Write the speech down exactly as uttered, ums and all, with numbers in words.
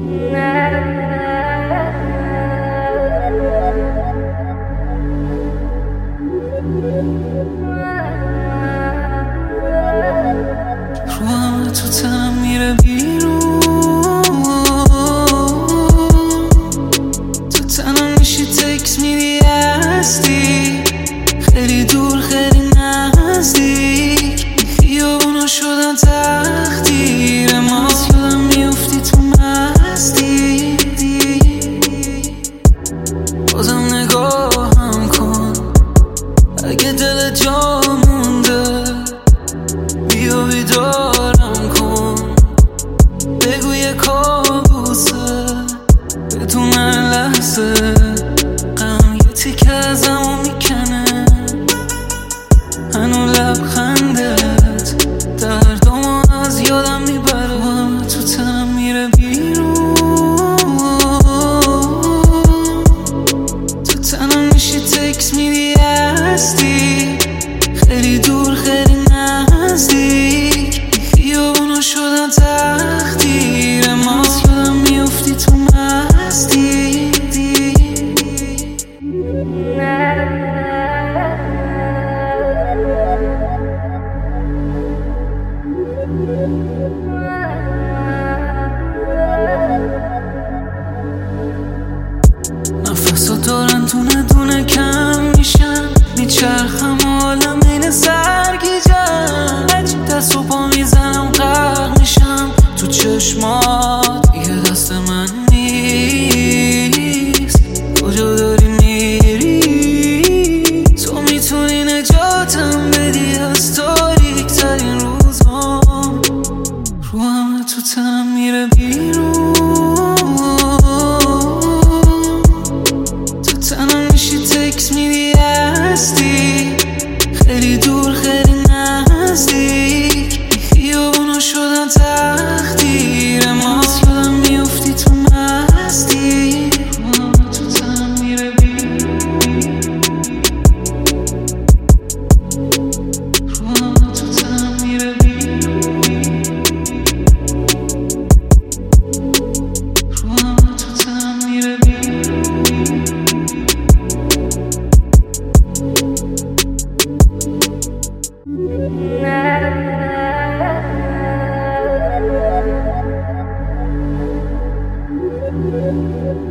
رو همه تو تنم میره بیرون، تو تنم میشی تکس میدی هستی، خیلی دور خیلی نزدیک، خیابونا شدن تقدیر ما، یادم میافتی تو مستی، بازم نگاهم کن اگه دل جا مونده، بیا بیدارم کن بگو یه کابوسه، بدون لحظه غم یه تیکه ازمو میکنه، هنو لبخندت دردامو از یادم میبره، همه تو تنم میره بیرون، تو تنم میشی تکس میدی هستی، خیلی دور خیلی نزدیک، خیابونا شدن تقدیر ما، یادم میافتی تو مستی، نفسا دارن دونه دونه کم میشن، میچرخم حالم این سرگیجم، دست و پا میزنم غرق میشم تو چشمات، یه دست من نیست کجا داری میری، تو میتونی نجاتم بدی از تاریک ترین روزام، رو همه تو تنم میره بیرون، تو تنم میشی تکس میدی هستی، خیلی دور خیلی نزدیک، خیابونا شدن تقدیر ما، یادم میافتی تو مستی، رو همه تو تنم میره بیرون، رو همه تو تنم میره بیرون، رو همه تو تنم میره بیرون.